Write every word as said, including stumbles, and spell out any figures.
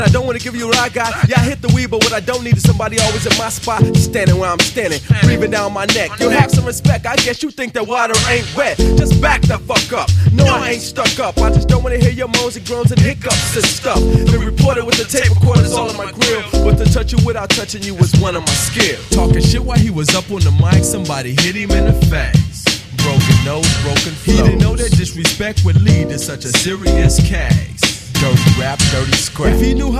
I don't wanna give you what I got. Yeah, I hit the weed, but what I don't need is somebody always in my spot, standing where I'm standing, breathing down my neck. You have some respect. I guess you think that water ain't wet. Just back the fuck up. No, I ain't stuck up. I just don't wanna hear your moans and groans and hiccups and stuff. The reporter with the tape recorder's all in my grill, but to touch you without touching you was one of my skills. Talking shit while he was up on the mic, somebody hit him in the face. Broken nose, broken flow. He didn't know that disrespect would lead to such a serious case. Dirty rap, dirty scrap. If he knew how